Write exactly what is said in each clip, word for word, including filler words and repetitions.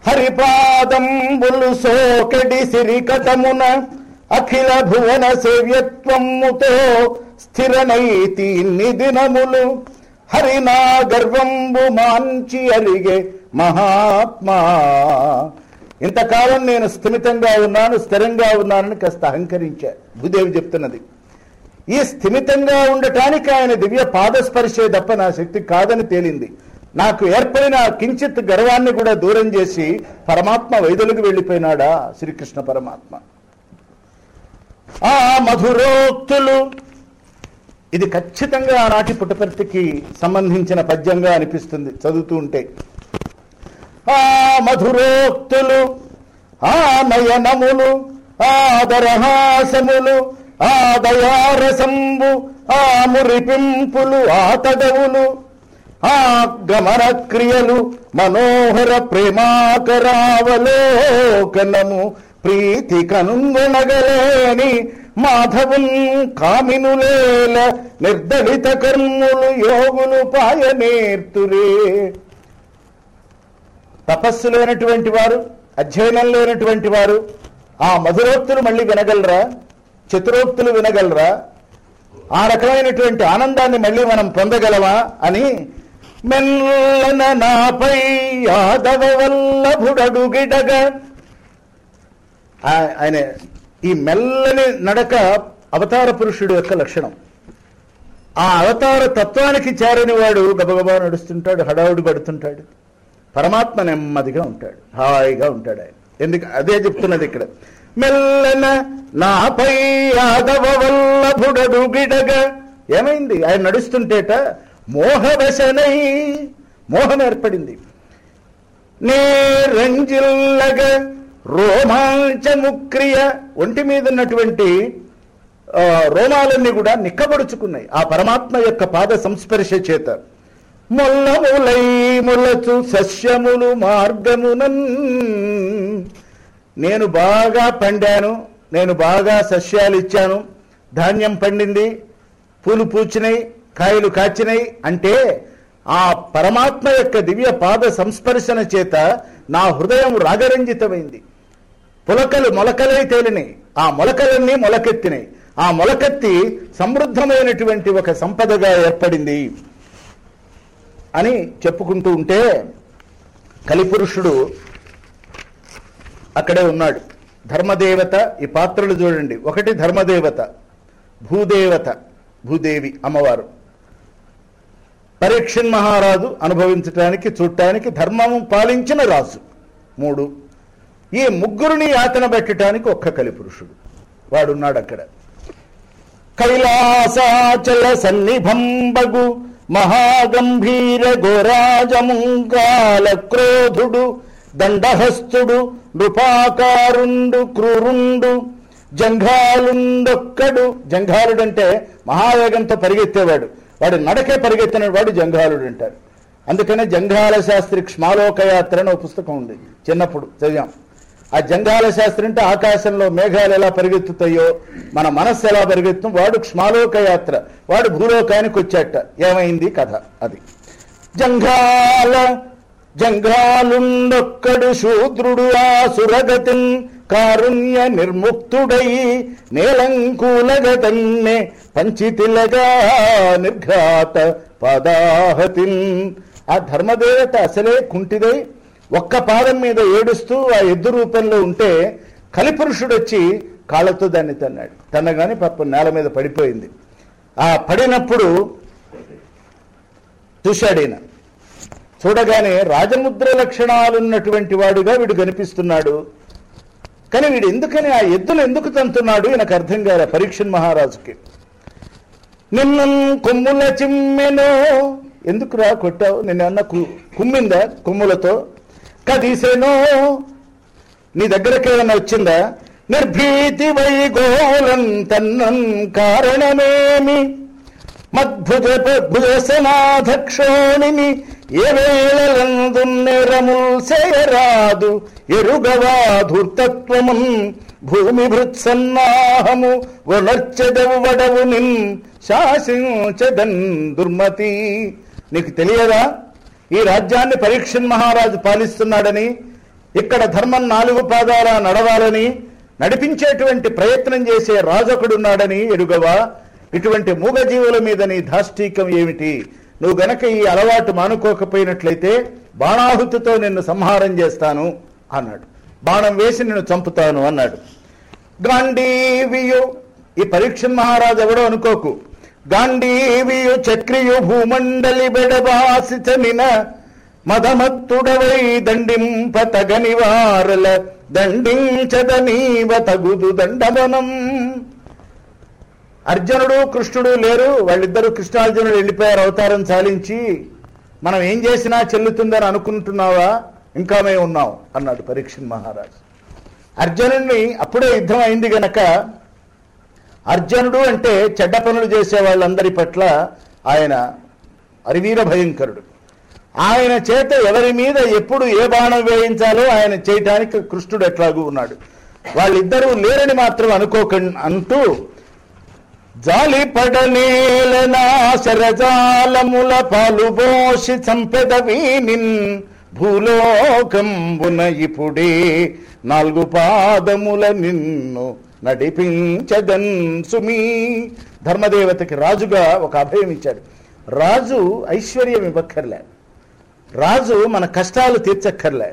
హరిపాదంబులు సోకడి సిరికటమున అఖిల భువన సేవ్యత్వముతో స్థిరనైతి ఇన్ని దినములు హరినా గర్వంబు మాంచి అరిగే మహాత్మా. ఇంతకాలం నేను స్థిమితంగా ఉన్నాను, స్థిరంగా ఉన్నానని కాస్త అహంకరించా. భూదేవి చెప్తున్నది. ఈ స్థిమితంగా ఉండటానికి ఆయన దివ్య పాదస్పర్శే తప్ప నా శక్తి కాదని తేలింది. నాకు ఏర్పడిన కించిత్ గర్వాన్ని కూడా దూరం చేసి పరమాత్మ వైదొలికి వెళ్ళిపోయినాడా శ్రీకృష్ణ పరమాత్మ. ఆ మధురోక్తులు, ఇది ఖచ్చితంగా ఆనాటి పుట్టపర్తికి సంబంధించిన పద్యంగా అనిపిస్తుంది చదువుతూ ఉంటే. ఆ మధురోక్తులు, ఆ నయనములు, ఆ దరహాసములు, ఆ దయారసంబు, ఆ మురిపింపులు, ఆ తడవులు, ఆ గమన క్రియలు, మనోహర ప్రేమాకరావలోకనము, ప్రీతి కనుగొనగలేని మాధవున్ కామినులేల నిర్దళిత కర్ములు యోగులు పాయనేర్తురే. తపస్సు లేనటువంటి వారు, అధ్యయనం లేనటువంటి వారు ఆ మధురోక్తులు మళ్ళీ వినగలరా? చతురోక్తులు వినగలరా? ఆ రకమైనటువంటి ఆనందాన్ని మళ్ళీ మనం పొందగలమా అని మెల్లన నాపై యాదవ వల్లభుడడుగిడగా. ఆయన ఈ మెల్లని నడక అవతార పురుషుడు యొక్క లక్షణం. ఆ అవతార తత్వానికి చేరని వాడు గబగబా నడుస్తుంటాడు, హడావుడి పడుతుంటాడు. పరమాత్మ నెమ్మదిగా ఉంటాడు, హాయిగా ఉంటాడు ఆయన. ఎందుకు అదే చెప్తున్నది ఇక్కడ. మెల్లన నాపై యాదవ వల్లభుడడుగిడగా. ఏమైంది? ఆయన నడుస్తుంటేట మోహవశనై, మోహం ఏర్పడింది. నే రంజిల్లగా రోమాంచముక్రియ, ఒంటి మీద ఉన్నటువంటి రోమాలన్నీ కూడా నిక్కబడుచుకున్నాయి ఆ పరమాత్మ యొక్క పాద సంస్పర్శ చేత. మొల్లములై ములచు సస్యములు మార్గమునన్, నేను బాగా పండాను, నేను బాగా సస్యాలు ఇచ్చాను, ధాన్యం పండింది, పూలు పూచినాయి, కాయలు కాచినాయి అంటే ఆ పరమాత్మ యొక్క దివ్య పాద సంస్పర్శన చేత నా హృదయం రాగరంజితమైంది. పులకలు మొలకలై తేలినాయి, ఆ మొలకలన్నీ మొలకెత్తినాయి. ఆ మొలకెత్తి సమృద్ధమైనటువంటి ఒక సంపదగా ఏర్పడింది అని చెప్పుకుంటూ ఉంటే కలిపురుషుడు అక్కడే ఉన్నాడు. ధర్మదేవత, ఈ పాత్రలు చూడండి. ఒకటి ధర్మదేవత, భూదేవత, భూదేవి అమ్మవారు, పరీక్షణ్ మహారాజు అనుభవించటానికి చూడటానికి ధర్మము పాలించిన రాజు, మూడు. ఈ ముగ్గురిని యాతన పెట్టడానికి ఒక్క కలిపురుషుడు వాడున్నాడు అక్కడ. కైలాసాచల సన్నిభంబగు మహాగంభీర ఘోరాజముంగాల క్రోధుడు దండహస్తుడు నృపాకారుండు క్రూరుండు జంఘాలుండొక్కడు. జంఘాలుడంటే మహావేగంతో పరిగెత్తేవాడు, వాడు నడకే పరిగెత్తిన వాడు జంఘాలుడు అంటారు. అందుకనే జంఘాల శాస్త్రి క్ష్మాలోకయాత్ర అని ఒక పుస్తకం ఉంది, చిన్నప్పుడు చదివాం. ఆ జంఘాల శాస్త్రి అంటే ఆకాశంలో మేఘాలు ఎలా పరిగెత్తుతాయో మన మనస్సు ఎలా పరిగెత్తు, వాడు క్ష్మాలోకయాత్ర, వాడు భూలోకానికి వచ్చాట. ఏమైంది కథ అది. జంఘాల జంఘాలుండొక్కడు శూద్రుడు ఆ సురగతిన్ కారుణ్య నిర్ముక్తుడై నేలంకూలగతన్నే పంచితిలగా నిర్ఘాత పదాహతిన్. ఆ ధర్మదేవత అసలే కుంటిదై ఒక్క పాదం మీద ఏడుస్తూ ఆ ఎద్దు రూపంలో ఉంటే కలిపురుషుడు వచ్చి కాళ్ళతో దాన్ని తన్నాడు. తన్నగానే పాపం నేల మీద పడిపోయింది. ఆ పడినప్పుడు చూశాడు ఈయన. చూడగానే రాజముద్ర లక్షణాలున్నటువంటి వాడుగా వీడు కనిపిస్తున్నాడు. కానీ వీడు ఎందుకని ఆ ఎద్దును ఎందుకు తంతున్నాడు ఈయనకు అర్థం కాలే పరీక్షణ్ మహారాజుకి. నిన్న కొమ్ముల చిమ్మెనో, ఎందుకు రా కొట్టావు, నిన్న కుమ్మిందా కొమ్ములతో, కదిసెనో నీ దగ్గరకి ఏమన్నా వచ్చిందా, నిర్భీతి వైగోళం తన్నన్ కారణమేమి, మద్భుజ భుజసనాధక్షోణిని ఏ వేళలందున్నెరముల్ సేయరాదు ఎరుగవా ధూర్తత్వమున్ భూమి భృత్సన్నాహము వనర్చెదవడవు నిన్ శాసించదన్ దుర్మతి. నీకు తెలియదా ఈ రాజ్యాన్ని పరీక్షణ్ మహారాజు పాలిస్తున్నాడని? ఇక్కడ ధర్మం నాలుగు పాదాల నడవాలని నడిపించేటువంటి ప్రయత్నం చేసే రాజొకడున్నాడని ఎరుగవా? ఇటువంటి మూగజీవుల మీద నీ ధాష్టీకం ఏమిటి? నువ్వు గనక ఈ అలవాటు మానుకోకపోయినట్లయితే బాణాహుతితో నిన్ను సంహారం చేస్తాను అన్నాడు. బాణం వేసి నిన్ను చంపుతాను అన్నాడు. గాంధీవియు, ఈ పరీక్షణ్ మహారాజు ఎవడో అనుకోకు. గాంధీవియు చక్రియు భూమండలి బెడబాసిచనిన మదమత్తుడవై దండింప తగని వారల దండించదనీవ తగుదు దండవనం. అర్జునుడు కృష్ణుడు లేరు, వాళ్ళిద్దరూ కృష్ణార్జునుడు వెళ్ళిపోయారు అవతారం చాలించి. మనం ఏం చేసినా చెల్లుతుందని అనుకుంటున్నావా? ఇంకా మేము ఉన్నాం అన్నాడు పరీక్షణ్ మహారాజు. అర్జునుడిని అప్పుడే యుద్ధం అయింది గనక, అర్జునుడు అంటే చెడ్డ పనులు చేసే వాళ్ళందరి పట్ల ఆయన అరివీర భయంకరుడు. ఆయన చేత ఎవరి మీద ఎప్పుడు ఏ బాణం వేయించాలో ఆయన చేయటానికి కృష్ణుడు ఎట్లాగూ ఉన్నాడు. వాళ్ళిద్దరూ లేరని మాత్రం అనుకోకండి అంటూ, జాలి పడనేలనా శరజాలముల పాలుబోషి చంపెదవీనిన్ భూలోకంబున ఇప్పుడే నాలుగు పాదముల నిన్ను నడిపించదన్ సుమీ. ధర్మదేవతకి రాజుగా ఒక అభయం ఇచ్చాడు. రాజు ఐశ్వర్యం ఇవ్వక్కర్లే, రాజు మన కష్టాలు తీర్చక్కర్లే,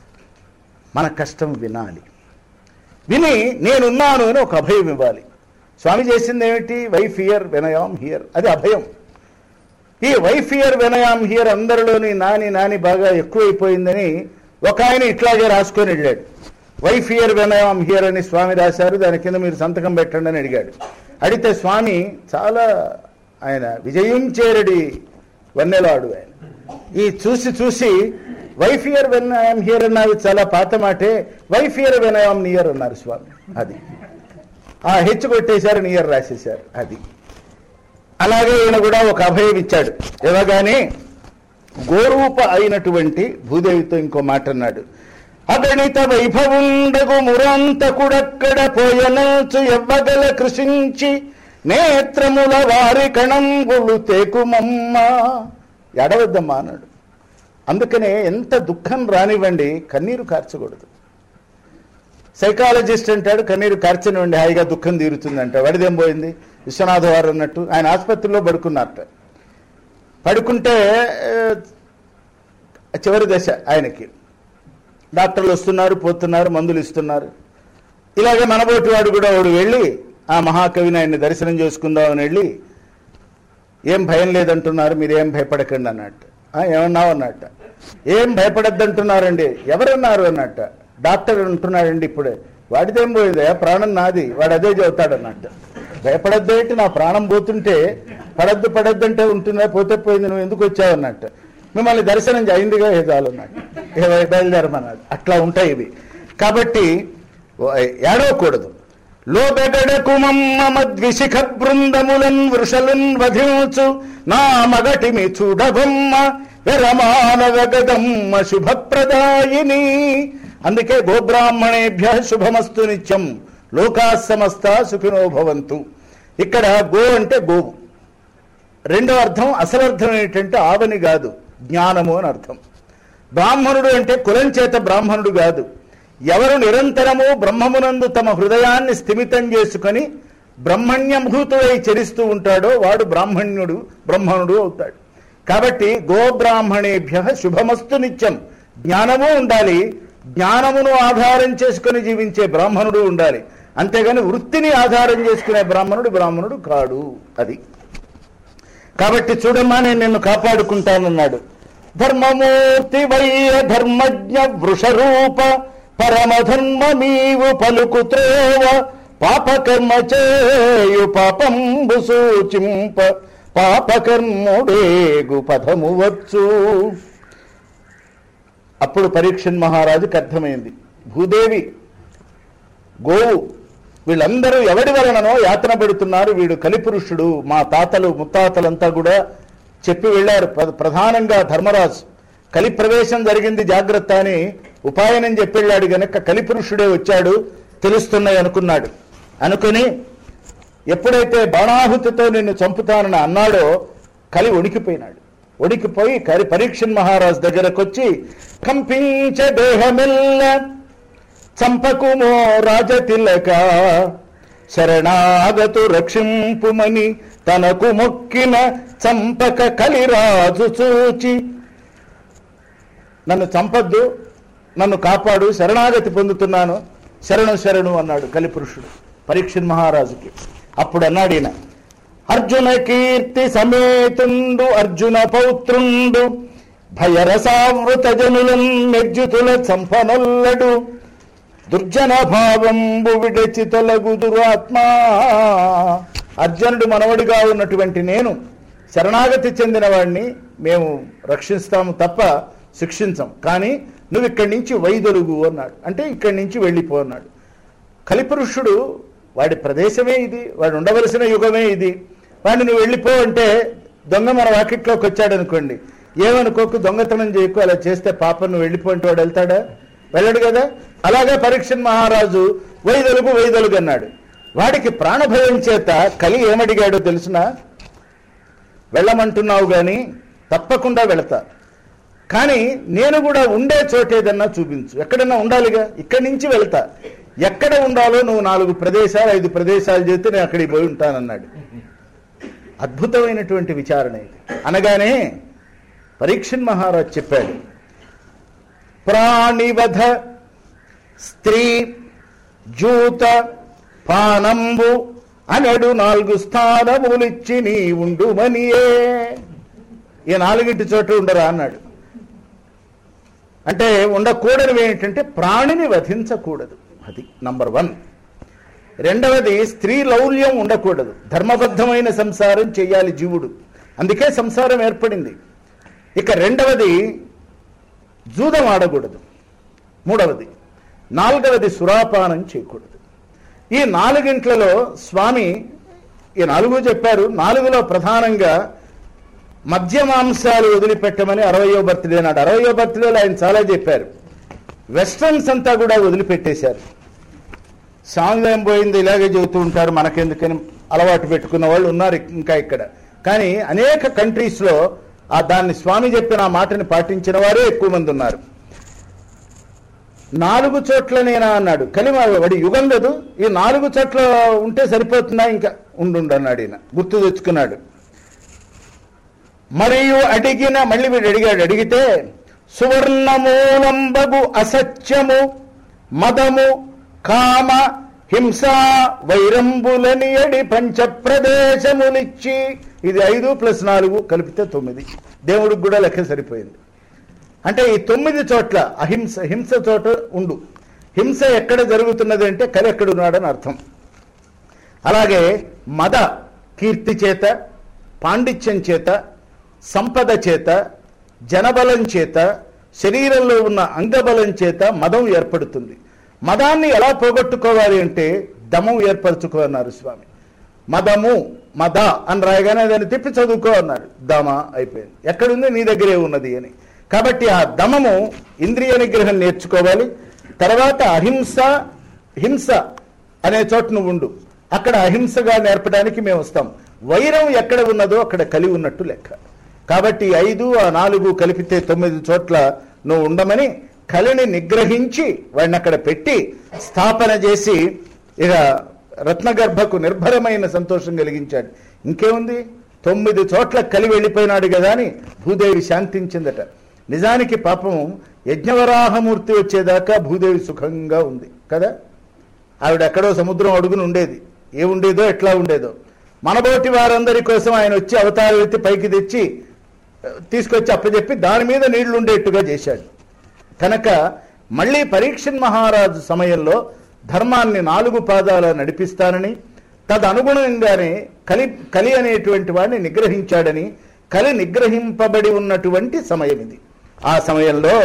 మన కష్టం వినాలి, విని నేనున్నాను అని ఒక అభయం ఇవ్వాలి. స్వామి చేసింది ఏమిటి? వైఫ్ హియర్ వెనయాం హియర్, అది అభయం. ఈ వైఫ్ హియర్ వెనయాం హియర్ అందరిలోని నాని నాని బాగా ఎక్కువైపోయిందని ఒక ఆయన ఇట్లాగే రాసుకొని వెళ్ళాడు. వైఫ్ హియర్ వెనయాం హియర్ అని స్వామి రాశారు, దాని కింద మీరు సంతకం పెట్టండి అని అడిగాడు. అడిగితే స్వామి చాలా ఆయన విజయించేరడి వన్నెలాడు. ఆయన ఈ చూసి చూసి wife here when I'm here అన్నారు, చాలా పాత మాటే. Wife here when I'm near అన్నారు స్వామి. అది ఆ హెచ్చు కొట్టేశారు, నియర్ రాసేశారు. అది అలాగే ఈయన కూడా ఒక అభయం ఇచ్చాడు. ఇవ్వగానే గోరూప అయినటువంటి భూదేవితో ఇంకో మాట అన్నాడు. అగణిత వైభవుండగు మురాంతకుడక్కడ పోయనంచు ఎవ్వగల కృషించి నేత్రముల వారి కణంబులు తేకుమమ్మ. ఎడవద్దమ్మా అన్నాడు. అందుకనే ఎంత దుఃఖం రానివ్వండి, కన్నీరు కార్చకూడదు. సైకాలజిస్ట్ అంటాడు కన్నీరు కార్చనివ్వండి, హాయిగా దుఃఖం తీరుతుందంట. వాడిదేం పోయింది? విశ్వనాథ వారు అన్నట్టు ఆయన ఆసుపత్రిలో పడుకున్నారట. పడుకుంటే చివరి దశ ఆయనకి. డాక్టర్లు వస్తున్నారు, పోతున్నారు, మందులు ఇస్తున్నారు. ఇలాగే మనబోటి వాడు కూడా వాడు వెళ్ళి ఆ మహాకవిని ఆయన్ని దర్శనం చేసుకుందామని వెళ్ళి, ఏం భయం లేదంటున్నారు, మీరు ఏం భయపడకండి అన్నట్టు. ఏమన్నావు అన్నట్ట. ఏం భయపడద్దంటున్నారండి. ఎవరన్నారు అన్నట్ట. డాక్టర్ అంటున్నాడండి ఇప్పుడే. వాడిదేం పోయిందా, ప్రాణం నాది, వాడు అదే చెబుతాడన్నట్టు. భయపడద్దేంటి, నా ప్రాణం పోతుంటే పడద్దు పడద్దంటే ఉంటుందా, పోతే పోయింది, నువ్వు ఎందుకు వచ్చావు అన్నట్టు. మిమ్మల్ని దర్శనం అయిందిగా ఏదాలు అన్నట్టు, బయలుదేరమన్నాడు. అట్లా ఉంటాయి ఇవి. కాబట్టి ఏడవకూడదు. లోబెగడకు మమ్మ మద్విశిఖ బృందములన్ వృషలున్ వధించు నా మగటిమి చూడబొమ్మ వెరమానవగదమ్మ శుభప్రదాయిని. అందుకే గోబ్రాహ్మణేభ్య శుభమస్తు నిత్యం లోకా సమస్త సుఖినో భవంతు. ఇక్కడ గో అంటే గోవు. రెండో అర్థం, అసలు అర్థం ఏంటంటే ఆవని కాదు, జ్ఞానము అని అర్థం. బ్రాహ్మణుడు అంటే కులం చేత బ్రాహ్మణుడు కాదు. ఎవరు నిరంతరము బ్రహ్మమునందు తమ హృదయాన్ని స్థిమితం చేసుకొని బ్రహ్మణ్యంభూతుడై చరిస్తూ ఉంటాడో వాడు బ్రాహ్మణ్యుడు, బ్రహ్మణుడు అవుతాడు. కాబట్టి గోబ్రాహ్మణేభ్య శుభమస్తు నిత్యం. జ్ఞానము ఉండాలి, జ్ఞానమును ఆధారం చేసుకుని జీవించే బ్రాహ్మణుడు ఉండాలి. అంతేగాని వృత్తిని ఆధారం చేసుకునే బ్రాహ్మణుడు బ్రాహ్మణుడు కాడు. అది కాబట్టి చూడమ్మా, నేను నిన్ను కాపాడుకుంటానన్నాడు. ధర్మమూర్తి వయ్య ధర్మజ్ఞ వృషరూప పరమధర్మమీవు పలుకుత్రోవ పాపకర్మ చేయు పాపంబు సూచింప పాపకర్ముడేగు పదము వచ్చు. అప్పుడు పరీక్షణ్ మహారాజుకి అర్థమైంది, భూదేవి, గోవు వీళ్ళందరూ ఎవడి వలననో యాతన పెడుతున్నారు. వీడు కలిపురుషుడు. మా తాతలు ముత్తాతలంతా కూడా చెప్పి వెళ్ళారు. ప్రధానంగా ధర్మరాజు కలి ప్రవేశం జరిగింది, జాగ్రత్త అని ఉపాయనం చెప్పి వెళ్ళాడు. గనక కలిపురుషుడే వచ్చాడు, తెలుస్తున్నాయి అనుకున్నాడు. అనుకుని ఎప్పుడైతే బాణాహుతితో నిన్ను చంపుతానని అన్నాడో కలి వణికిపోయినాడు. ఒడికిపోయి కరి పరీక్షన్ మహారాజు దగ్గరకు వచ్చి కంపించ దేహమెల్ల చంపకుమో రాజతిలక శరణాగతు రక్షింపుమని తనకు మొక్కిన చంపక కలిరాజు చూచి నన్ను చంపద్దు, నన్ను కాపాడు, శరణాగతి పొందుతున్నాను, శరణు శరణు అన్నాడు కలిపురుషుడు పరీక్షన్ మహారాజుకి. అప్పుడు అన్నాడు ఈయన, అర్జున కీర్తి సమేతుండు అర్జున పౌత్రుండు భయరసావృత జనులం నిర్జితుల చంపనొల్లడు దుర్జన భావంబు విడచి తొలగు దురాత్మా. అర్జునుడు మనవడిగా ఉన్నటువంటి నేను శరణాగతి చెందిన వాడిని మేము రక్షిస్తాము తప్ప శిక్షించం, కానీ నువ్వు ఇక్కడి నుంచి వైదొలుగు అన్నాడు. అంటే ఇక్కడి నుంచి వెళ్ళిపో అన్నాడు. కలిపురుషుడు వాడి ప్రదేశమే ఇది, వాడు ఉండవలసిన యుగమే ఇది, వాడిని నువ్వు వెళ్ళిపో అంటే దొంగ మన వాకిట్లోకి వచ్చాడు అనుకోండి, ఏమనుకోకు, దొంగతనం చేయకు, అలా చేస్తే పాపం నువ్వు వెళ్ళిపో అంటే వాడు వెళ్తాడా? వెళ్ళడు కదా. అలాగే పరీక్షన్ మహారాజు వైదొలుగు వైదొలుగు అన్నాడు. వాడికి ప్రాణభయం చేత కలి ఏమడిగాడో తెలుసునా? వెళ్ళమంటున్నావు కానీ తప్పకుండా వెళతా, కానీ నేను కూడా ఉండే చోటేదన్నా చూపించు, ఎక్కడన్నా ఉండాలిగా, ఇక్కడి నుంచి వెళ్తా, ఎక్కడ ఉండాలో నువ్వు నాలుగు ప్రదేశాలు ఐదు ప్రదేశాలు చేస్తే నేను అక్కడికి పోయి ఉంటానన్నాడు. అద్భుతమైనటువంటి విచారణ ఇది. అనగానే పరీక్షన్ మహారాజు చెప్పాడు, ప్రాణివధ స్త్రీ జూత పానంబు అనడు నాలుగు స్థానములిచ్చి నీ ఉండుమనియే. ఈ నాలుగింటి చోట ఉండరా అన్నాడు. అంటే ఉండకూడనివి ఏంటంటే ప్రాణిని వధించకూడదు, అది నంబర్ వన్. రెండవది స్త్రీ లౌల్యం ఉండకూడదు, ధర్మబద్ధమైన సంసారం చేయాలి జీవుడు, అందుకే సంసారం ఏర్పడింది. ఇక రెండవది జూదం ఆడకూడదు, మూడవది. నాలుగవది సురాపానం చేయకూడదు. ఈ నాలుగింట్లలో స్వామి ఈ నాలుగు చెప్పారు. నాలుగులో ప్రధానంగా మద్య మాంసాలు వదిలిపెట్టమని అరవయో బర్త్డే నాడు, అరవయో బర్త్డేలో ఆయన చాలా చెప్పారు. వెస్ట్రన్స్ అంతా కూడా వదిలిపెట్టేశారు. సాంగ్ ఏం పోయింది ఇలాగే చెబుతూ ఉంటారు, మనకెందుకని అలవాటు పెట్టుకున్న వాళ్ళు ఉన్నారు ఇంకా ఇక్కడ. కానీ అనేక కంట్రీస్లో ఆ దాన్ని స్వామి చెప్పిన ఆ మాటని పాటించిన వారే ఎక్కువ మంది ఉన్నారు. నాలుగు చోట్లనేనా అన్నాడు. కలిమ వాడి యుగం లేదు, ఈ నాలుగు చోట్ల ఉంటే సరిపోతుందా, ఇంకా ఉండు అన్నాడు. ఈయన గుర్తు తెచ్చుకున్నాడు. మరియు అడిగిన మళ్ళీ వీడు అడిగాడు. అడిగితే సువర్ణమూలంబగు అసత్యము మదము కామ హింస వైరంబులని అడి పంచప్రదేశములిచ్చి, ఇది ఐదు ప్లస్ నాలుగు కలిపితే తొమ్మిది. దేవుడికి కూడా లెక్క సరిపోయింది. అంటే ఈ తొమ్మిది చోట్ల అహింస, హింస చోట ఉండు. హింస ఎక్కడ జరుగుతున్నది అంటే కలి ఎక్కడున్నాడని అర్థం. అలాగే మద కీర్తి చేత, పాండిత్యం చేత, సంపద చేత, జనబలం చేత, శరీరంలో ఉన్న అంగబలం చేత మదం ఏర్పడుతుంది. మదాన్ని ఎలా పోగొట్టుకోవాలి అంటే దమం ఏర్పరచుకో అన్నారు స్వామి. మదము మద అని రాయగానే దాన్ని తిప్పి చదువుకో అన్నారు. దమ అయిపోయింది. ఎక్కడుంది? నీ దగ్గరే ఉన్నది అని. కాబట్టి ఆ దమము ఇంద్రియ నిగ్రహం నేర్చుకోవాలి. తర్వాత అహింస, హింస అనే చోట నువ్వు ఉండు, అక్కడ అహింసగా నేర్పడానికి మేము వస్తాం. వైరం ఎక్కడ ఉన్నదో అక్కడ కలి ఉన్నట్టు లెక్క. కాబట్టి ఐదు ఆ నాలుగు కలిపితే తొమ్మిది చోట్ల నువ్వు ఉండమని కలిని నిగ్రహించి వాడిని అక్కడ పెట్టి స్థాపన చేసి ఇక రత్నగర్భకు నిర్భరమైన సంతోషం కలిగించాడు. ఇంకేముంది, తొమ్మిది చోట్ల కలి వెళ్ళిపోయినాడు కదా అని భూదేవి శాంతించిందట. నిజానికి పాపం యజ్ఞవరాహమూర్తి వచ్చేదాకా భూదేవి సుఖంగా ఉంది కదా. ఆవిడ ఎక్కడో సముద్రం అడుగున ఉండేది, ఏ ఉండేదో ఎట్లా ఉండేదో. మనబోటి వారందరి కోసం ఆయన వచ్చి అవతారం ఎత్తి పైకి తెచ్చి తీసుకొచ్చి అప్పచెప్పి దాని మీద నీళ్లు ఉండేట్టుగా చేశాడు. కనుక మళ్ళీ పరీక్షన్ మహారాజు సమయంలో ధర్మాన్ని నాలుగు పాదాల నడిపిస్తానని, తదనుగుణంగానే కలి కలి అనేటువంటి వాడిని నిగ్రహించాడని, కలి నిగ్రహింపబడి ఉన్నటువంటి సమయం ఇది. ఆ సమయంలో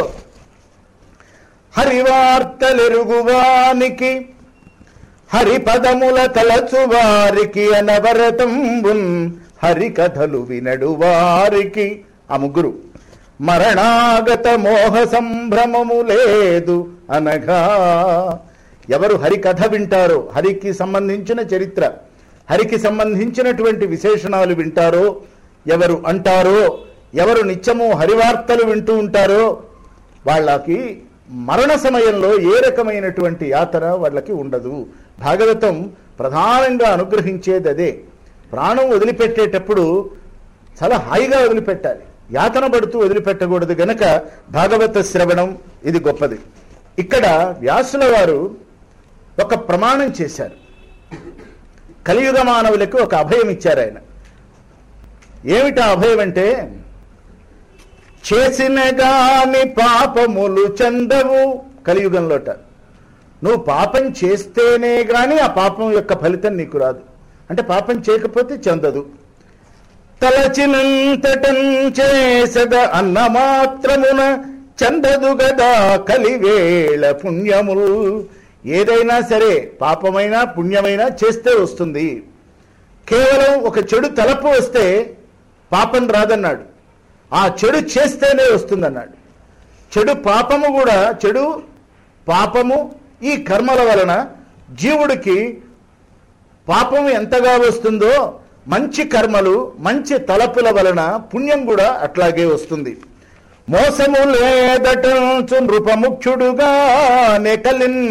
హరివార్తలెరుగువానికి హరిపదముల తలచువారికి అనవరతంబున్ హరికథలు వినడు వారికి, ఆ ముగ్గురు మరణాగత మోహ సంభ్రమము లేదు అనగా, ఎవరు హరికథ వింటారో, హరికి సంబంధించిన చరిత్ర, హరికి సంబంధించినటువంటి విశేషణాలు వింటారో, ఎవరు అంటారో ఎవరు నిత్యము హరివార్తలు వింటూ ఉంటారో వాళ్ళకి మరణ సమయంలో ఏ రకమైనటువంటి యాతన వాళ్ళకి ఉండదు. భాగవతం ప్రధానంగా అనుగ్రహించేది అదే. ప్రాణం వదిలిపెట్టేటప్పుడు చాలా హాయిగా వదిలిపెట్టాలి, యాతన పడుతూ వదిలిపెట్టకూడదు గనక భాగవత శ్రవణం ఇది గొప్పది. ఇక్కడ వ్యాసుల వారు ఒక ప్రమాణం చేశారు, కలియుగ మానవులకు ఒక అభయం ఇచ్చారు ఆయన. ఏమిటా అభయం అంటే, చేసిన గాని పాపములు చెందవు. కలియుగంలోట నువ్వు పాపం చేస్తేనే గాని ఆ పాపం యొక్క ఫలితం నీకు రాదు, అంటే పాపం చేయకపోతే చెందదు. తలచినంతటం చేసద అన్న మాత్రమున చందదు గదా కలివేళ పుణ్యములు. ఏదైనా సరే పాపమైనా పుణ్యమైనా చేస్తే వస్తుంది. కేవలం ఒక చెడు తలపు వస్తే పాపం రాదన్నాడు, ఆ చెడు చేస్తేనే వస్తుందన్నాడు. చెడు పాపము కూడా, చెడు పాపము ఈ కర్మల వలన జీవుడికి పాపము ఎంతగా వస్తుందో మంచి కర్మలు మంచి తలపుల వలన పుణ్యం కూడా అట్లాగే వస్తుంది. మోసము లేదటంచు నృపముఖ్యుడుగా నెకలిన్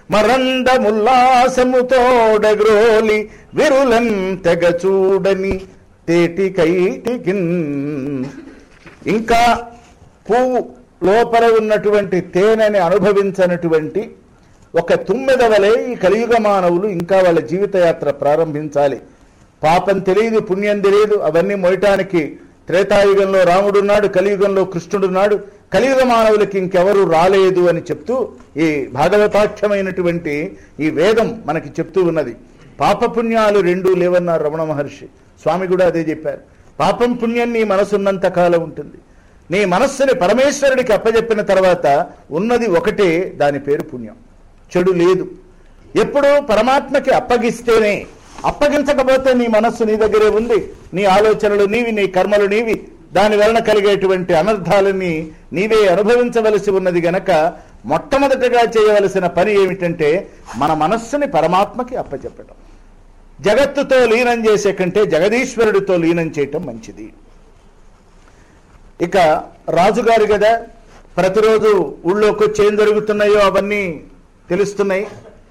మరందముల్లాసముతోడగ్రోలి విరులన్ తెగ చూడని తేటి కైటికిన్. ఇంకా పువ్వు లోపల ఉన్నటువంటి తేనెని అనుభవించనటువంటి ఒక తుమ్మెద వలె ఈ కలియుగ మానవులు ఇంకా వాళ్ళ జీవితయాత్ర ప్రారంభించాలి. పాపం తెలియదు, పుణ్యం తెలియదు, అవన్నీ మోయటానికి త్రేతాయుగంలో రాముడున్నాడు, కలియుగంలో కృష్ణుడున్నాడు, కలియుగ మానవులకి ఇంకెవరు రాలేదు అని చెప్తూ ఈ భాగవతాఖ్యమైనటువంటి ఈ వేదం మనకి చెప్తూ ఉన్నది. పాపపుణ్యాలు రెండూ లేవన్నారు రమణ మహర్షి. స్వామి కూడా అదే చెప్పారు. పాపం పుణ్యం నీ మనసున్నంత కాలం ఉంటుంది. నీ మనస్సుని పరమేశ్వరుడికి అప్పచెప్పిన తర్వాత ఉన్నది ఒకటే, దాని పేరు పుణ్యం. చెడు లేదు. ఎప్పుడు పరమాత్మకి అప్పగిస్తేనే, అప్పగించకపోతే నీ మనస్సు నీ దగ్గరే ఉంది, నీ ఆలోచనలు నీవి, నీ కర్మలు నీవి, దాని వలన కలిగేటువంటి అనర్థాలని నీవే అనుభవించవలసి ఉన్నది గనక మొట్టమొదటిగా చేయవలసిన పని ఏమిటంటే మన మనస్సుని పరమాత్మకి అప్పచెప్పటం. జగత్తుతో లీనం చేసే కంటే జగదీశ్వరుడితో లీనం చేయటం మంచిది. ఇక రాజుగారు కదా, ప్రతిరోజు ఊళ్ళోకి వచ్చి ఏం జరుగుతున్నాయో అవన్నీ తెలుస్తున్నాయి.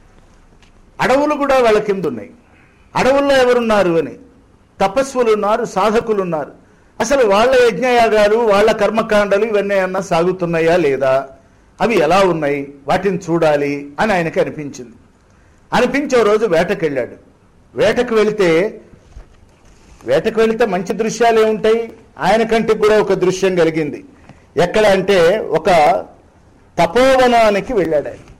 అడవులు కూడా వాళ్ళ కింద ఉన్నాయి. అడవుల్లో ఎవరున్నారు అని, తపస్సులు ఉన్నారు, సాధకులు ఉన్నారు. అసలు వాళ్ళ యజ్ఞయాగాలు వాళ్ళ కర్మకాండలు ఇవన్నీ అన్నా సాగుతున్నాయా లేదా, అవి ఎలా ఉన్నాయి, వాటిని చూడాలి అని ఆయనకి అనిపించింది. అనిపించే రోజు వేటకెళ్ళాడు. వేటకు వెళితే వేటకు వెళితే మంచి దృశ్యాలు ఏముంటాయి, ఆయన కంటికి కూడా ఒక దృశ్యం కలిగింది. ఎక్కడ అంటే ఒక తపోవనానికి వెళ్ళాడు ఆయన.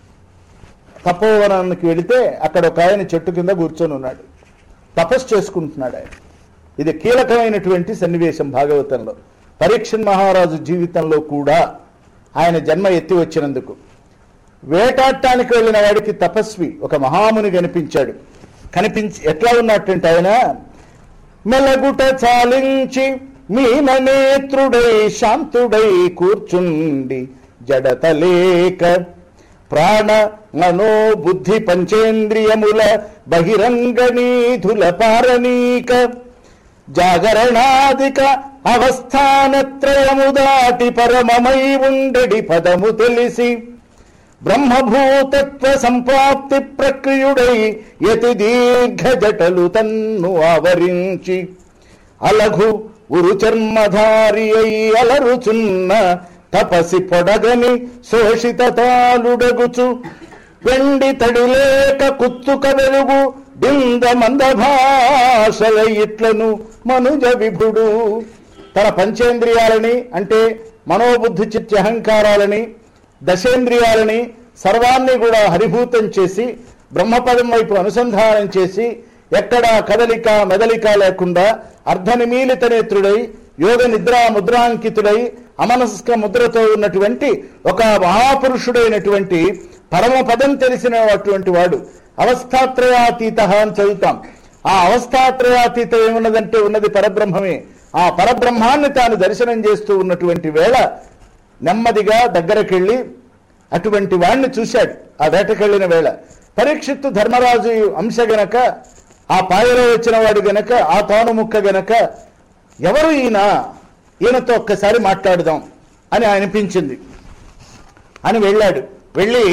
తపోవనానికి వెళితే అక్కడ ఒక ఆయన చెట్టు కింద కూర్చొని ఉన్నాడు, తపస్సు చేసుకుంటున్నాడు ఆయన. ఇది కీలకమైనటువంటి సన్నివేశం భాగవతంలో. పరీక్షణ్ మహారాజు జీవితంలో కూడా ఆయన జన్మ ఎత్తి వచ్చినందుకు వేటాడటానికి వెళ్ళిన వాడికి తపస్వి ఒక మహాముని కనిపించాడు. కనిపించి ఎట్లా ఉన్నట్టంటే ఆయన మెలగుట చాలించి మీననేత్రుడై శాంతుడై కూర్చుండి జడతలేక ప్రాణ మనో బుద్ధి పంచేంద్రియముల బహిరంగనీధుల పారణీక జాగరణాదిక అవస్థానత్రయము దాటి పరమమై ఉండడి పదము తెలిసి బ్రహ్మభూతత్వ సంప్రాప్తి ప్రక్రియుడై యతి దీర్ఘ జటలు తన్ను ఆవరించి అలఘు ఉరు చర్మధారి అయి అలరుచున్న తపసి పొడగని శోషిత తాలుడగుచు వెండి తడిలేక కుత్తుక వెలుగు బింద మంద భాషల ఇట్లను మనుజ విభుడు తన పంచేంద్రియాలని అంటే మనోబుద్ధి చిత్త అహంకారాలని దశేంద్రియాలని సర్వాన్ని కూడా హరిభూతం చేసి బ్రహ్మపదం వైపు అనుసంధానం చేసి ఎక్కడా కదలిక మెదలిక లేకుండా అర్ధనిమీలిత నేత్రుడై యోగ నిద్రా ముద్రాంకితుడై అమనస్క ముద్రతో ఉన్నటువంటి ఒక మహాపురుషుడైనటువంటి పరమపదం తెలిసినటువంటి వాడు. అవస్థాత్రయాతీత అని చదువుతాం. ఆ అవస్థాత్రయాతీతం ఏమున్నదంటే ఉన్నది పరబ్రహ్మమే. ఆ పరబ్రహ్మాన్ని తాను దర్శనం చేస్తూ ఉన్నటువంటి వేళ నెమ్మదిగా దగ్గరకెళ్ళి అటువంటి వాణ్ణి చూశాడు. ఆ వేటకెళ్ళిన వేళ పరీక్షిత్తు ధర్మరాజు అంశ గనక, ఆ పాయలో వచ్చిన వాడు గనక, ఆ తాను ముక్క గనక ఎవరు ఈయన, ఈయనతో ఒక్కసారి మాట్లాడుదాం అని అనిపించింది అని వెళ్ళాడు. వెళ్ళి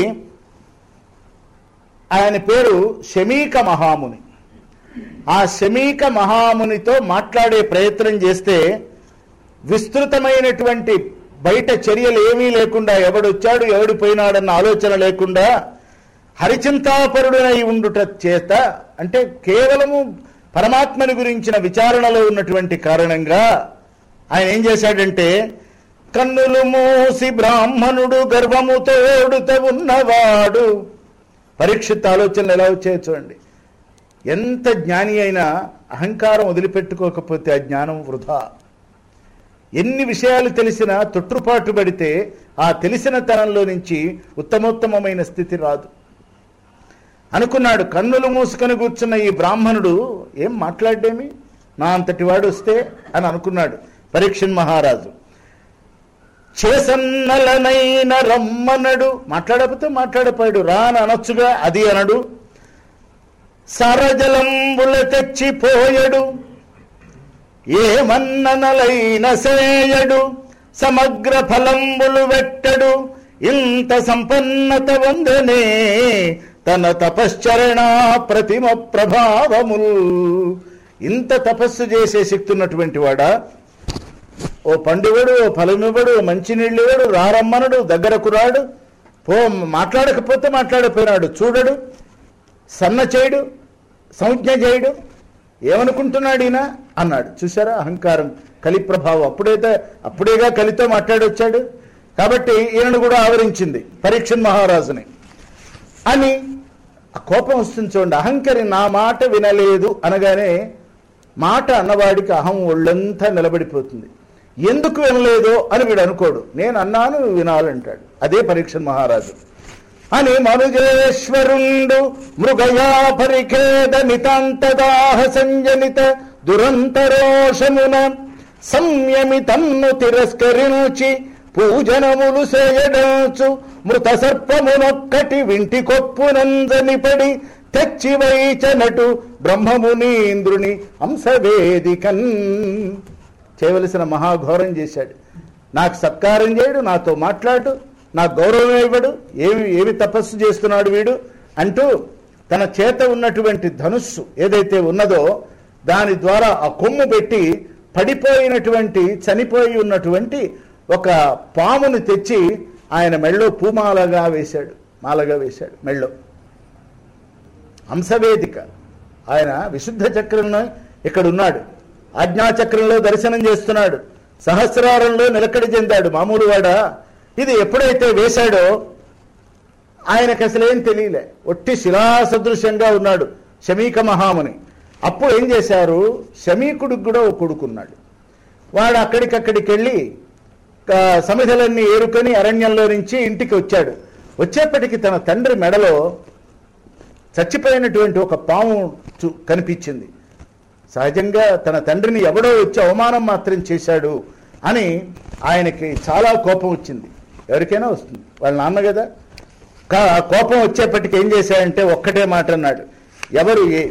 ఆయన పేరు శమీక మహాముని. ఆ శమీక మహామునితో మాట్లాడే ప్రయత్నం చేస్తే విస్తృతమైనటువంటి బయట చర్యలు ఏమీ లేకుండా, ఎవడొచ్చాడు ఎవడు పోయినాడన్న ఆలోచన లేకుండా హరిచింతాపరుడనై ఉండుట చేత, అంటే కేవలము పరమాత్మని గురించిన విచారణలో ఉన్నటువంటి కారణంగా ఆయన ఏం చేశాడంటే, కన్నులు మూసి బ్రాహ్మణుడు గర్వముతోడుత ఉన్నవాడు. పరీక్షిత్ ఆలోచనలు ఎలా వచ్చాయో చూడండి. ఎంత జ్ఞాని అయినా అహంకారం వదిలిపెట్టుకోకపోతే ఆ జ్ఞానం వృధా. ఎన్ని విషయాలు తెలిసినా తొట్టుపాటు పడితే ఆ తెలిసిన తనంలో నుంచి ఉత్తమోత్తమమైన స్థితి రాదు. అనుకున్నాడు, కన్నులు మూసుకొని కూర్చున్న ఈ బ్రాహ్మణుడు ఏం మాట్లాడేమి, నా అంతటి వాడు వస్తే అని అనుకున్నాడు పరీక్షణ్ మహారాజు. చేసన్నలనైన రమ్మనడు, మాట్లాడకపోతే మాట్లాడపోయాడు, రాని అనొచ్చుగా, అది అనడు. సరజలంబుల తెచ్చిపోయడు, ఏమన్ననలైన సేయడు. సమగ్ర ఫలంబులు వెట్టడు, ఇంత సంపన్నత వందనే తన తపశ్చరణ ప్రతిమ ప్రభావముల్. ఇంత తపస్సు చేసే శక్తి ఉన్నటువంటి వాడా, ఓ పండుగడు, ఓ ఫలమివ్వడు, ఓ మంచినీళ్ళివ్వడు, రారమ్మనుడు, దగ్గరకు రాడు, పో మాట్లాడకపోతే మాట్లాడిపోయినాడు, చూడడు, సన్న చేయడు, సంజ్ఞ చేయడు, ఏమనుకుంటున్నాడు ఈయన అన్నాడు. చూసారా అహంకారం, కలి ప్రభావం. అప్పుడైతే అప్పుడేగా కలితో మాట్లాడొచ్చాడు. కాబట్టి ఈయనను కూడా ఆవరించింది పరీక్షణ్ మహారాజుని. అని ఆ కోపం వస్తుంది చూడండి. అహంకరి నా మాట వినలేదు అనగానే మాట అన్నవాడికి అహం ఒళ్ళంతా నిలబడిపోతుంది. ఎందుకు వినలేదో అని వీడు అనుకోడు, నేను అన్నాను వినాలంటాడు. అదే పరీక్షణ్ మహారాజు. అని మనుజేశ్వరుండు మృగయా పరిఖేద నితాంతదాహ సంజనిత దురంతరోషమున సంయమితన్ను తిరస్కరించి పూజనములు చేయడంచు మృత సర్పమునొక్కటి వింటి కొప్పునంజని పడి తెచ్చి వైచనటు బ్రహ్మమునీంద్రుని అంశవేదికన్. చేయవలసిన మహాఘోరం చేశాడు. నాకు సత్కారం చేయడు, నాతో మాట్లాడు, నాకు గౌరవం ఇవ్వడు, ఏమి ఏమి తపస్సు చేస్తున్నాడు వీడు అంటూ తన చేత ఉన్నటువంటి ధనుస్సు ఏదైతే ఉన్నదో దాని ద్వారా ఆ కొమ్ము పెట్టి పడిపోయినటువంటి చనిపోయి ఉన్నటువంటి ఒక పాముని తెచ్చి ఆయన మెళ్ళో పూమాలగా వేశాడు, మాలగా వేశాడు మెళ్ళో. హంసవేదిక. ఆయన విశుద్ధ చక్రంలో ఇక్కడ ఉన్నాడు, ఆజ్ఞాచక్రంలో దర్శనం చేస్తున్నాడు, సహస్రారంలో నిలకడ చెందాడు. మామూలు వాడా? ఇది ఎప్పుడైతే వేశాడో ఆయనకు అసలేం తెలియలే, ఒట్టి శిలాసదృశ్యంగా ఉన్నాడు శమీక మహాముని. అప్పుడు ఏం చేశారు, శమీకుడికి కూడా ఒక కొడుకున్నాడు. వాడు అక్కడికక్కడికి వెళ్ళి సమిధలన్నీ ఏరుకొని అరణ్యంలో నుంచి ఇంటికి వచ్చాడు. వచ్చేప్పటికి తన తండ్రి మెడలో చచ్చిపోయినటువంటి ఒక పాము కనిపించింది. సహజంగా తన తండ్రిని ఎవడో వచ్చి అవమానం మాత్రం చేశాడు అని ఆయనకి చాలా కోపం వచ్చింది. ఎవరికైనా వస్తుంది, వాళ్ళ నాన్న కదా. కోపం వచ్చేప్పటికి ఏం చేశాడంటే ఒక్కటే మాట అన్నాడు, ఎవరు ఏ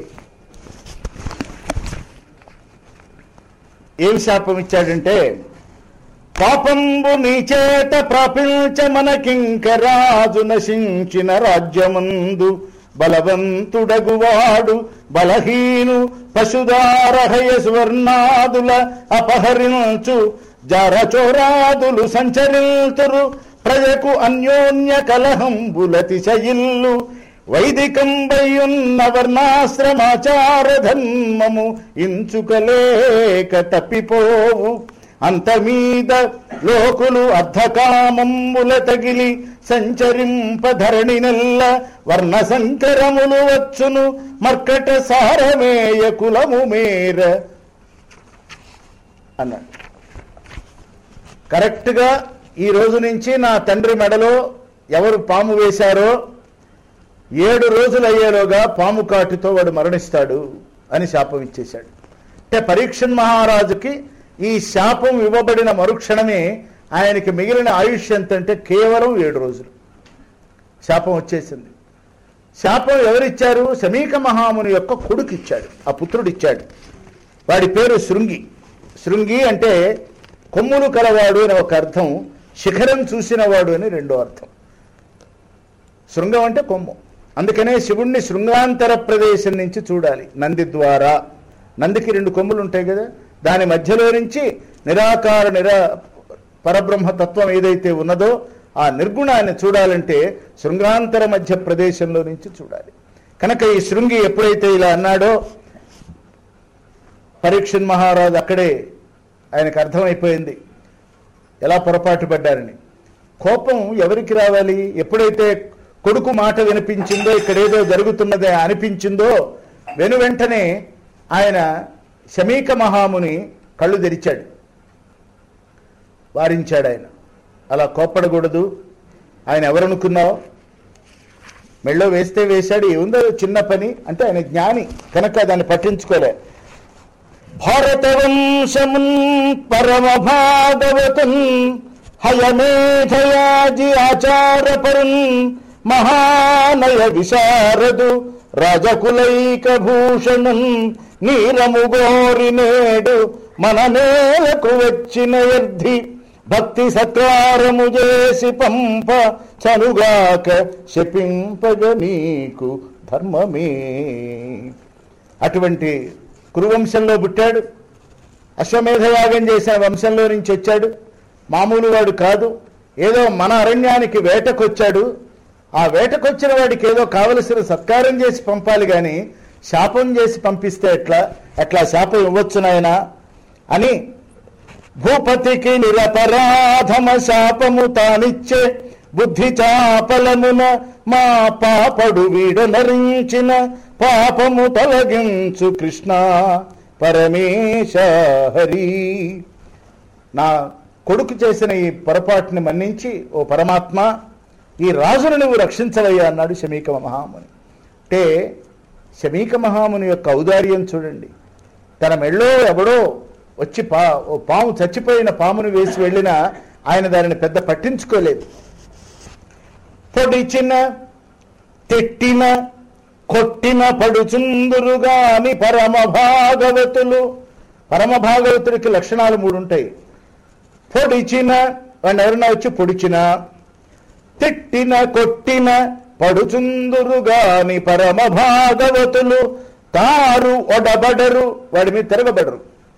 ఏం శాపం ఇచ్చాడంటే, పాపంబు నీ చేత ప్రాపించ మనకింక రాజు నశించిన రాజ్యమందు బలవంతుడగువాడు బలహీను పశుదారహయ స్వర్ణాదుల అపహరించు జారచోరాదులు సంచరిల్తురు ప్రజకు అన్యోన్య కలహంబులతిశయిల్లు వైదికంబయ్యున్న వర్ణాశ్రమాచార ధర్మము ఇంచుకలేక తప్పిపోవు అంతమీద లోకులు అర్ధకామంబుల తగిలి సంచరింపధరణి నెల్ల వర్ణ సంకరములు వచ్చును మర్కట సారమేయ కులము మేర అన్నాడు. కరెక్ట్గా ఈ రోజు నుంచి నా తండ్రి మెడలో ఎవరు పాము వేశారో ఏడు రోజులు అయ్యేలోగా పాము కాటుతో వాడు మరణిస్తాడు అని శాపం ఇచ్చేశాడు. అంటే పరీక్షణ్ మహారాజుకి ఈ శాపం ఇవ్వబడిన మరుక్షణమే ఆయనకి మిగిలిన ఆయుష్ ఎంత అంటే కేవలం ఏడు రోజులు. శాపం వచ్చేసింది. శాపం ఎవరిచ్చారు? శమీక మహాముని యొక్క కొడుకు ఇచ్చాడు, ఆ పుత్రుడు ఇచ్చాడు. వాడి పేరు శృంగి. శృంగి అంటే కొమ్ములు కలవాడు అని ఒక అర్థం, శిఖరం చూసినవాడు అని రెండో అర్థం. శృంగం అంటే కొమ్ము. అందుకనే శివుణ్ణి శృంగాంతర ప్రదేశం నుంచి చూడాలి, నంది ద్వారా. నందికి రెండు కొమ్ములు ఉంటాయి కదా, దాని మధ్యలో నుంచి నిరాకార నిరా పరబ్రహ్మతత్వం ఏదైతే ఉన్నదో ఆ నిర్గుణాన్ని చూడాలంటే శృంగాంతర మధ్య ప్రదేశంలో నుంచి చూడాలి. కనుక ఈ శృంగి ఎప్పుడైతే ఇలా అన్నాడో పరీక్షణ్ మహారాజు అక్కడే ఆయనకు అర్థమైపోయింది ఎలా పొరపాటు పడ్డారని. కోపం ఎవరికి రావాలి? ఎప్పుడైతే కొడుకు మాట వినిపించిందో, ఇక్కడేదో జరుగుతున్నదే అనిపించిందో, వెను వెంటనే ఆయన శమీక మహాముని కళ్ళు తెరిచాడు, వారించాడు. ఆయన అలా కోప్పడకూడదు. ఆయన ఎవరనుకున్నావు? మెళ్ళో వేస్తే వేశాడు, ఏముందో చిన్న పని అంటే ఆయన జ్ఞాని కనుక దాన్ని పట్టించుకోలే. భారతవంశమున్ పరమ భాగవతున్ హయమేధయాజి ఆచారపరున్ మహానయ విశారదు రాజకులైక భూషణున్ నీరము గోరి నేడు మన నేలకు వచ్చిన ఎర్ధి భక్తి సత్కారము చేసి పంప చనుగాక శపింపగ నీకు ధర్మమే. అటువంటి కురువంశంలో పుట్టాడు, అశ్వమేధయాగం చేసిన వంశంలో నుంచి వచ్చాడు. మామూలు వాడు కాదు, ఏదో మన అరణ్యానికి వేటకొచ్చాడు. ఆ వేటకొచ్చిన వాడికి ఏదో కావలసిన సత్కారం చేసి పంపాలి కానీ శాపం చేసి పంపిస్తే ఎట్లా? ఎట్లా శాపం ఇవ్వచ్చు నాయనా అని భూపతికి నిరపరాధమ శాపము తానిచ్చే బుద్ధి చాపలమున మా పాపడు వీడనరించిన పాపము తొలగించు కృష్ణ పరమేశ హరి. నా కొడుకు చేసిన ఈ పొరపాటుని మన్నించి ఓ పరమాత్మ ఈ రాజును నువ్వు రక్షించవయ్యా అన్నాడు శమీక మహాముని. అంటే శమీక మహాముని యొక్క ఔదార్యం చూడండి. తన మెళ్ళో ఎవడో వచ్చి పా ఓ పాము చచ్చిపోయిన పామును వేసి వెళ్ళినా ఆయన దానిని పెద్ద పట్టించుకోలేదు. పొడిచిన తిట్టిన కొట్టిన పడుచుందురుగాని పరమ భాగవతులు. పరమ భాగవతుడికి లక్షణాలు మూడు ఉంటాయి. పొడిచిన వాడిని ఎవరన్నా వచ్చి పొడిచిన, తిట్టిన కొట్టిన పడుచుందురుగాని పరమ భాగవతులు తారు ఒడబడరు, వాడి మీద తిరగబడరు.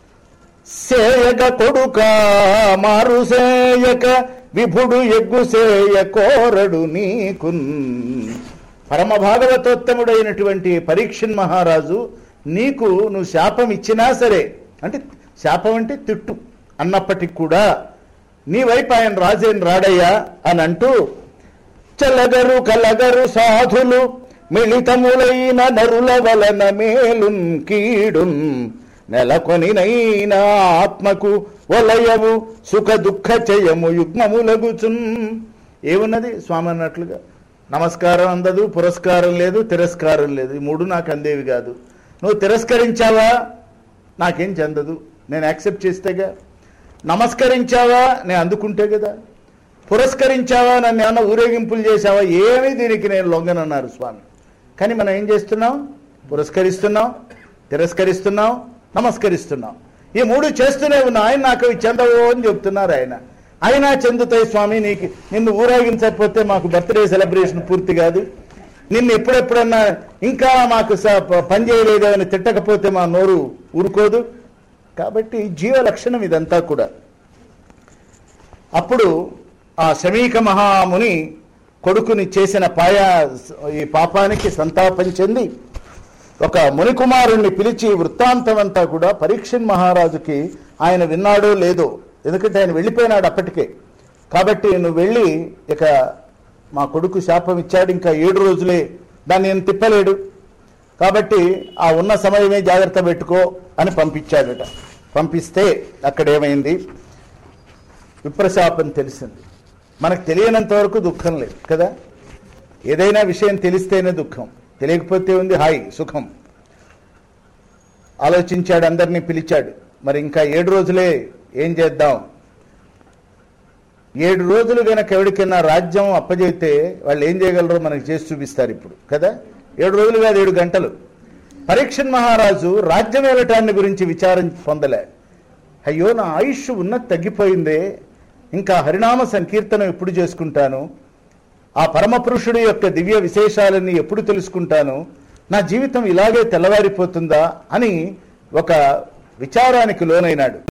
సేయక కొడుక మారు సేయక విభుడు ఎగ్గు సేయ కోరడు నీకున్. పరమ భాగవతోత్తముడైనటువంటి పరీక్షణ్ మహారాజు నీకు నువ్వు శాపం ఇచ్చినా సరే, అంటే శాపం అంటే తిట్టు అన్నప్పటికి కూడా నీ వైపు ఆయన రాజేన్ రాడయ్యా అని అంటూ చలగరు కలగరు సాధులు మిళితములైన నరుల వలన మేలున్ కీడున్ నెలకొనినైనా ఆత్మకు వలయవు సుఖ దుఃఖ చయము యుగ్మములగుచున్. ఏమున్నది స్వామి అన్నట్లుగా నమస్కారం అందదు, పురస్కారం లేదు, తిరస్కారం లేదు. ఈ మూడు నాకు అందేవి కాదు. నువ్వు తిరస్కరించావా నాకేం చెందదు, నేను యాక్సెప్ట్ చేస్తేగా. నమస్కరించావా నేను అందుకుంటే కదా. పురస్కరించావా నన్ను ఏమన్నా ఊరేగింపులు చేసావా, ఏమీ దీనికి నేను లొంగనన్నారు స్వామి. కానీ మనం ఏం చేస్తున్నాం? పురస్కరిస్తున్నాం, తిరస్కరిస్తున్నాం, నమస్కరిస్తున్నాం. ఈ మూడు చేస్తూనే ఉన్నా. ఆయన నాకు అవి చెందవు అని చెప్తున్నారు. ఆయన అయినా చెందుతాయి స్వామి, నీకు నిన్ను ఊరేగించకపోతే మాకు బర్త్డే సెలబ్రేషన్ పూర్తి కాదు. నిన్ను ఎప్పుడెప్పుడన్నా ఇంకా మాకు పని చేయలేదు అని తిట్టకపోతే మా నోరు ఊరుకోదు. కాబట్టి జీవ లక్షణం ఇదంతా కూడా. అప్పుడు ఆ శమీక మహాముని కొడుకుని చేసిన పాయా ఈ పాపానికి సంతాపం చెంది ఒక మునికుమారుణ్ణి పిలిచి వృత్తాంతం అంతా కూడా పరీక్షణ్ మహారాజుకి ఆయన విన్నాడో లేదో, ఎందుకంటే ఆయన వెళ్ళిపోయినాడు అప్పటికే. కాబట్టి నువ్వు వెళ్ళి ఇక మా కొడుకు శాపం ఇచ్చాడు, ఇంకా ఏడు రోజులే, దాన్ని నేను తిప్పలేడు, కాబట్టి ఆ ఉన్న సమయమే జాగ్రత్త పెట్టుకో అని పంపించాడట. పంపిస్తే అక్కడేమైంది? విప్రశాపం తెలిసింది. మనకు తెలియనంత వరకు దుఃఖం లేదు కదా. ఏదైనా విషయం తెలిస్తేనే దుఃఖం, తెలియకపోతే ఉంది హాయి సుఖం. ఆలోచించాడు, అందరినీ పిలిచాడు. మరి ఇంకా ఏడు రోజులే, ఏం చేద్దాం? ఏడు రోజులు గనక ఎవరికైనా రాజ్యం అప్పజెయితే వాళ్ళు ఏం చేయగలరో మనకు చేసి చూపిస్తారు ఇప్పుడు కదా. ఏడు రోజులు కాదు, ఏడు గంటలు. పరీక్షణ్ మహారాజు రాజ్యం ఏలటాన్ని గురించి విచారం పొందలే. అయ్యో నా ఆయుష్ ఉన్నది తగ్గిపోయిందే, ఇంకా హరినామ సంకీర్తనం ఎప్పుడు చేసుకుంటాను, ఆ పరమపురుషుడి యొక్క దివ్య విశేషాలన్నీ ఎప్పుడు తెలుసుకుంటాను, నా జీవితం ఇలాగే తెల్లవారిపోతుందా అని ఒక విచారానికి లోనైనాడు.